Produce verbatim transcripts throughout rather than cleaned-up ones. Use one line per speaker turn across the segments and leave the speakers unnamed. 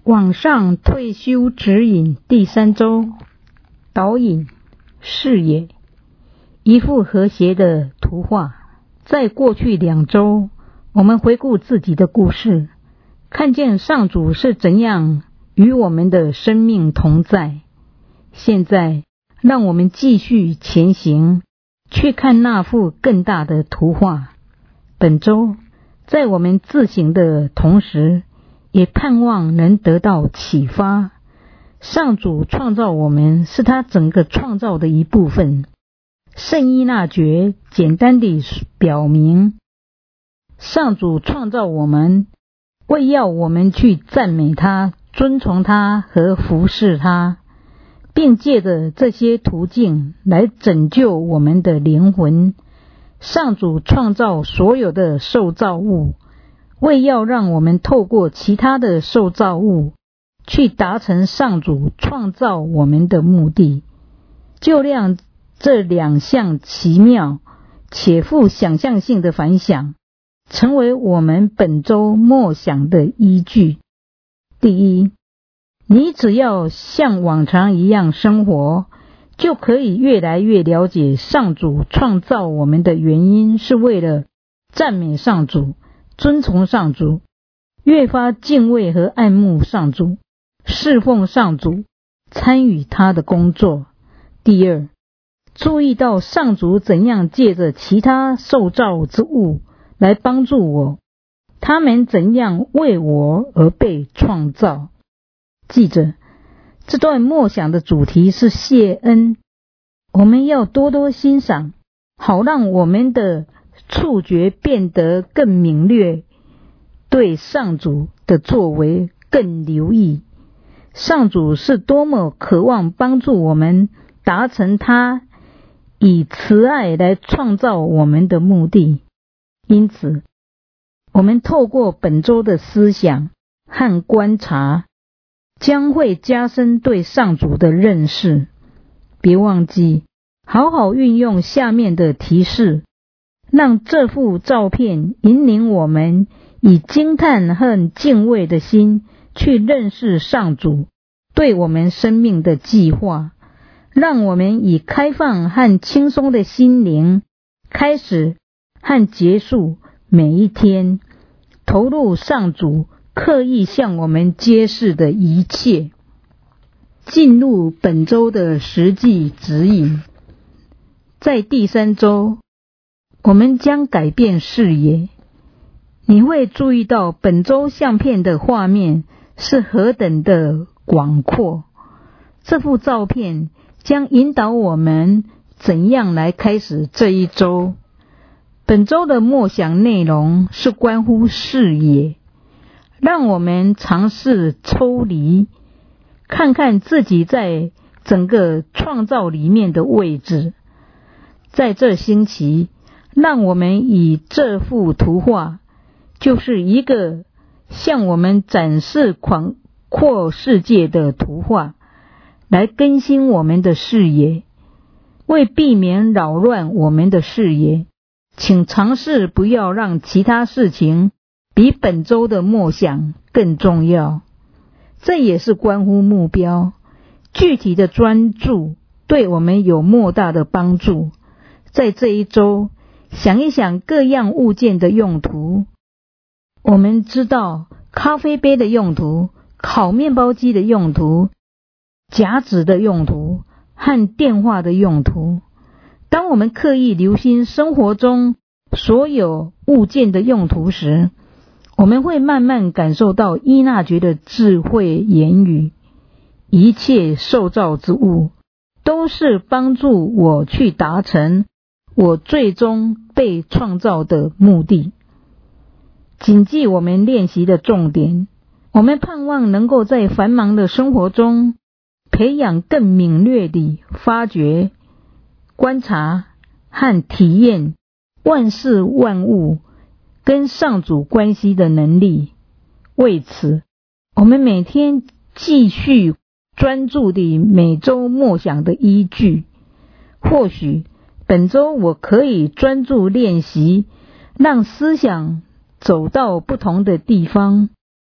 网上退休指引第三周，导引视野，一幅和谐的图画。在过去两周，我们回顾自己的故事，看见上主是怎样与我们的生命同在。现在让我们继续前行，去看那幅更大的图画。本周在我们自省的同时，也盼望能得到启发。上主创造我们是他整个创造的一部分。圣依纳爵简单地表明，上主创造我们，为要我们去赞美他、尊崇他和服侍他，并借着这些途径来拯救我们的灵魂。上主创造所有的受造物，为要让我们透过其他的受造物去达成上主创造我们的目的。就让这两项奇妙且富想象性的反响成为我们本周默想的依据。第一，你只要像往常一样生活，就可以越来越了解上主创造我们的原因是为了赞美上主、尊崇上主，越发敬畏和爱慕上主，侍奉上主，参与他的工作。第二，注意到上主怎样借着其他受造之物来帮助我，他们怎样为我而被创造。记着，这段默想的主题是谢恩，我们要多多欣赏，好让我们的触觉变得更敏锐，对上主的作为更留意。上主是多么渴望帮助我们达成他以慈爱来创造我们的目的。因此，我们透过本周的思想和观察，将会加深对上主的认识。别忘记好好运用下面的提示，让这幅照片引领我们以惊叹和敬畏的心去认识上主对我们生命的计划。让我们以开放和轻松的心灵开始和结束每一天，投入上主刻意向我们揭示的一切。进入本周的实际指引。在第三周，我们将改变视野。你会注意到本周相片的画面是何等的广阔。这幅照片将引导我们怎样来开始这一周。本周的默想内容是关乎视野，让我们尝试抽离，看看自己在整个创造里面的位置。在这星期，让我们以这幅图画，就是一个向我们展示广阔世界的图画，来更新我们的视野。为避免扰乱我们的视野，请尝试不要让其他事情比本周的默想更重要。这也是关乎目标。具体的专注对我们有莫大的帮助。在这一周，想一想各样物件的用途。我们知道咖啡杯的用途、烤面包机的用途、夹子的用途和电话的用途。当我们刻意留心生活中所有物件的用途时，我们会慢慢感受到依纳爵的智慧言语。一切受造之物都是帮助我去达成我最终被创造的目的。谨记我们练习的重点，我们盼望能够在繁忙的生活中培养更敏锐地发掘、观察和体验万事万物跟上主关系的能力。为此，我们每天继续专注地每周默想的依据。或许本周我可以专注练习，让思想走到不同的地方。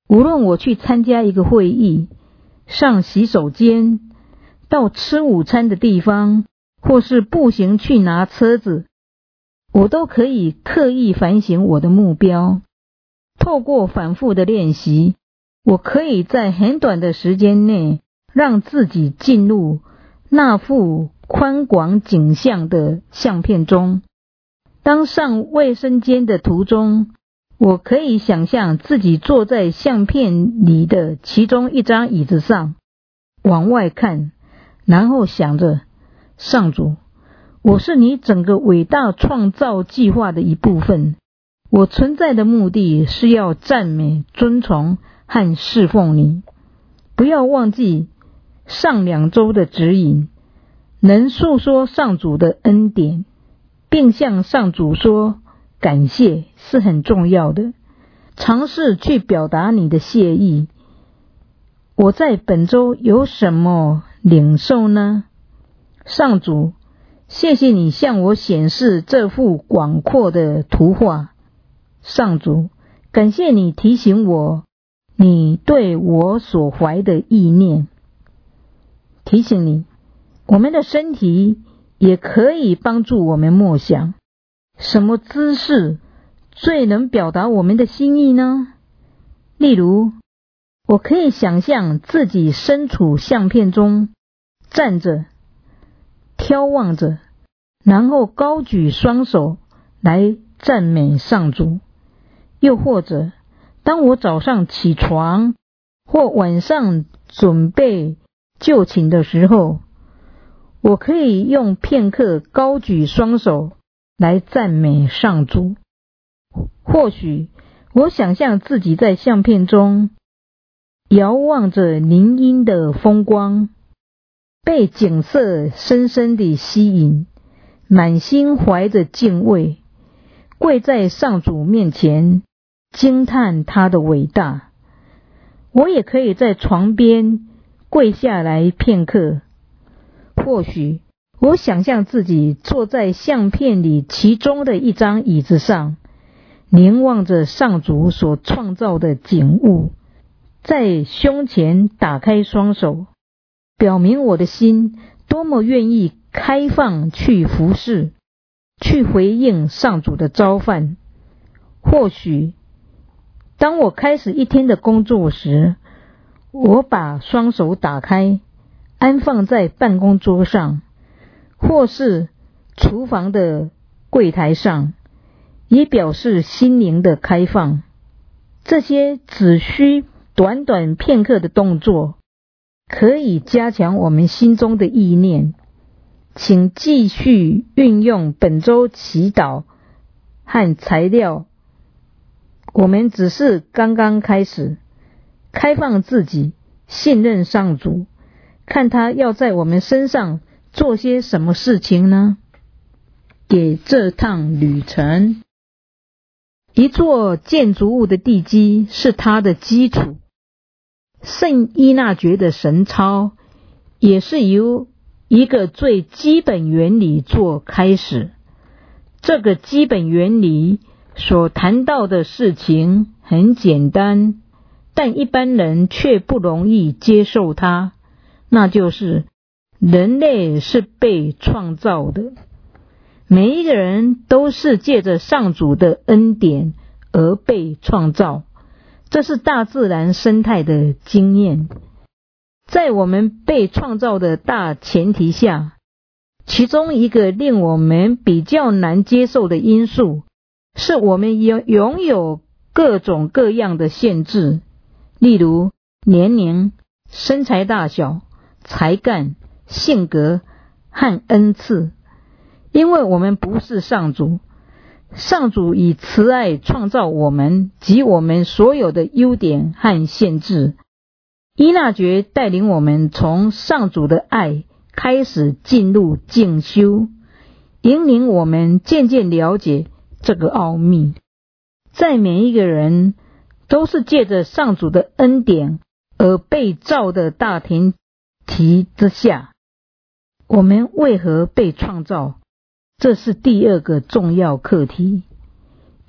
无论我去参加一个会议，上洗手间，到吃午餐的地方，或是步行去拿车子，我都可以刻意反省我的目标。透过反复的练习，我可以在很短的时间内让自己进入那幅宽广景象的相片中。当上卫生间的途中，我可以想象自己坐在相片里的其中一张椅子上，往外看，然后想着，上主，我是你整个伟大创造计划的一部分，我存在的目的是要赞美、尊崇和侍奉你。不要忘记上两周的指引，能诉说上主的恩典，并向上主说感谢是很重要的。尝试去表达你的谢意。我在本周有什么领受呢？上主，谢谢你向我显示这幅广阔的图画。上主，感谢你提醒我你对我所怀的意念。提醒你，我们的身体也可以帮助我们默想，什么姿势最能表达我们的心意呢？例如，我可以想象自己身处相片中，站着，眺望着，然后高举双手来赞美上主。又或者，当我早上起床或晚上准备就寝的时候，我可以用片刻高举双手来赞美上主。或许我想象自己在相片中遥望着林荫的风光，被景色深深地吸引，满心怀着敬畏，跪在上主面前惊叹他的伟大。我也可以在床边跪下来片刻。或许我想象自己坐在相片里其中的一张椅子上，凝望着上主所创造的景物，在胸前打开双手，表明我的心多么愿意开放去服侍，去回应上主的召唤。或许当我开始一天的工作时，我把双手打开，安放在办公桌上，或是厨房的柜台上，以表示心灵的开放。这些只需短短片刻的动作，可以加强我们心中的意念。请继续运用本周祈祷和材料。我们只是刚刚开始，开放自己，信任上主，看他要在我们身上做些什么事情呢？给这趟旅程，一座建筑物的地基是它的基础。圣依纳爵的神操也是由一个最基本原理做开始。这个基本原理所谈到的事情很简单，但一般人却不容易接受它，那就是人类是被创造的。每一个人都是借着上主的恩典而被创造，这是大自然生态的经验。在我们被创造的大前提下，其中一个令我们比较难接受的因素，是我们拥有各种各样的限制，例如年龄、身材大小、才干、性格和恩赐。因为我们不是上主，上主以慈爱创造我们及我们所有的优点和限制。依纳爵带领我们从上主的爱开始进入静修，引领我们渐渐了解这个奥秘。在每一个人都是借着上主的恩典而被造的大前提之下，我们为何被创造？这是第二个重要课题。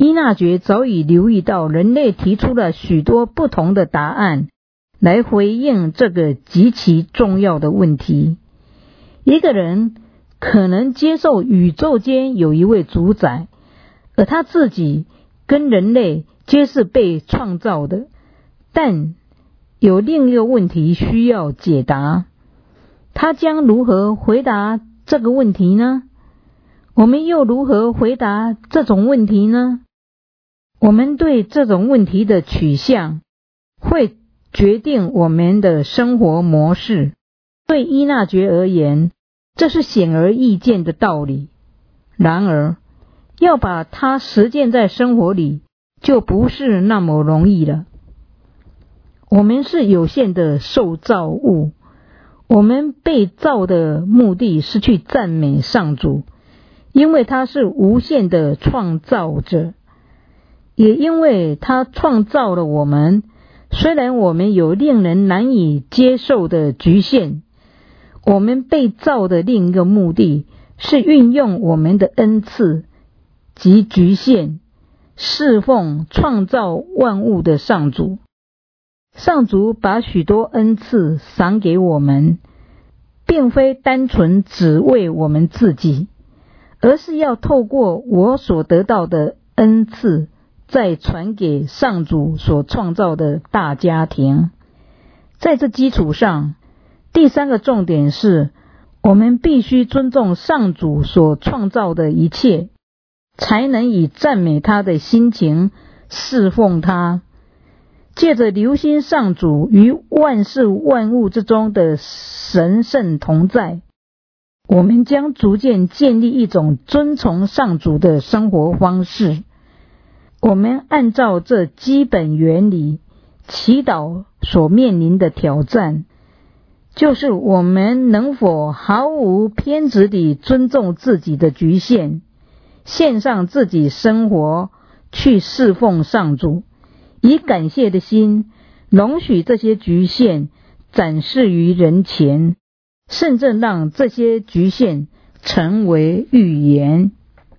依纳爵早已留意到人类提出了许多不同的答案来回应这个极其重要的问题。一个人可能接受宇宙间有一位主宰，而他自己跟人类皆是被创造的，但有另一个问题需要解答。他将如何回答这个问题呢？我们又如何回答这种问题呢？我们对这种问题的取向会决定我们的生活模式。对依纳爵而言，这是显而易见的道理。然而，要把它实践在生活里，就不是那么容易了。我们是有限的受造物，我们被造的目的是去赞美上主，因为他是无限的创造者，也因为他创造了我们。虽然我们有令人难以接受的局限，我们被造的另一个目的是运用我们的恩赐及局限，侍奉创造万物的上主。上主把许多恩赐赏给我们，并非单纯只为我们自己，而是要透过我所得到的恩赐再传给上主所创造的大家庭。在这基础上，第三个重点是，我们必须尊重上主所创造的一切，才能以赞美他的心情侍奉他。借着留心上主于万事万物之中的神圣同在，我们将逐渐建立一种遵从上主的生活方式。我们按照这基本原理，祈祷所面临的挑战，就是我们能否毫无偏执地尊重自己的局限，献上自己生活去侍奉上主，以感谢的心容许这些局限展示于人前，甚至让这些局限成为预言。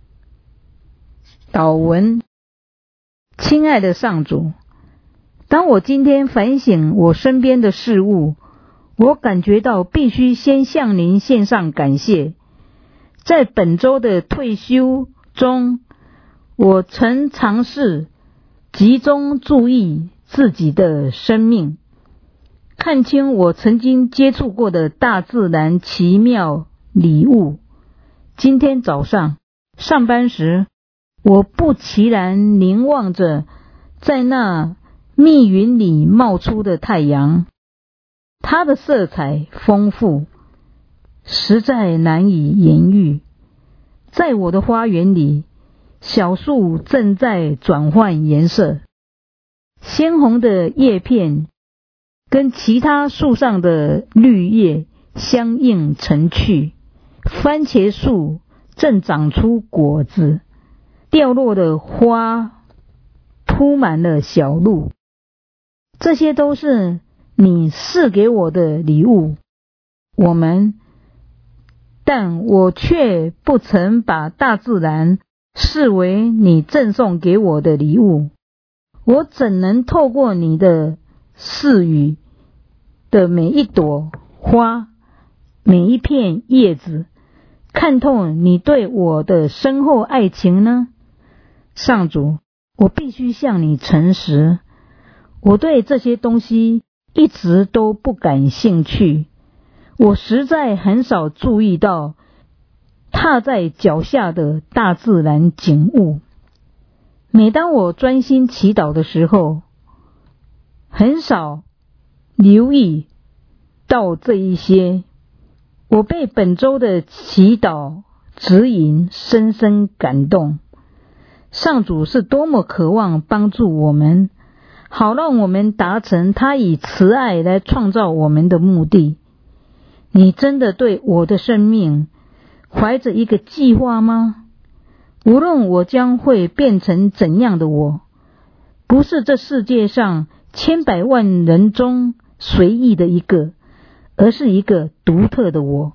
祷文：亲爱的上主，当我今天反省我身边的事物，我感觉到必须先向您献上感谢。在本周的退休中，我曾尝试集中注意自己的生命，看清我曾经接触过的大自然奇妙礼物。今天早上上班时，我不其然凝望着在那密云里冒出的太阳，它的色彩丰富，实在难以言喻。在我的花园里，小树正在转换颜色，鲜红的叶片跟其他树上的绿叶相映成趣，番茄树正长出果子，掉落的花铺满了小路。这些都是你赐给我的礼物，我们，但我却不曾把大自然视为你赠送给我的礼物。我怎能透过你的赐予的每一朵花，每一片叶子，看透你对我的深厚爱情呢？上主，我必须向你诚实，我对这些东西一直都不感兴趣。我实在很少注意到踏在脚下的大自然景物。每当我专心祈祷的时候，很少留意到这一些。我被本周的祈祷指引深深感动。上主是多么渴望帮助我们，好让我们达成他以慈爱来创造我们的目的。你真的对我的生命怀着一个计划吗？无论我将会变成怎样的我，不是这世界上千百万人中随意的一个，而是一个独特的我。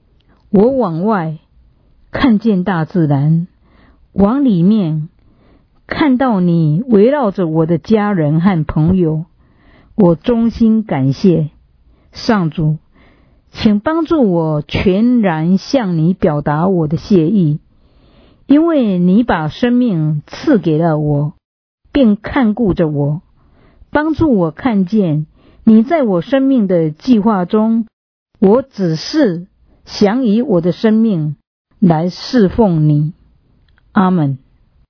我往外看见大自然，往里面看到你围绕着我的家人和朋友，我衷心感谢。上主，请帮助我全然向你表达我的谢意，因为你把生命赐给了我，并看顾着我，帮助我看见你在我生命的计划中，我只是想以我的生命来侍奉你。阿们。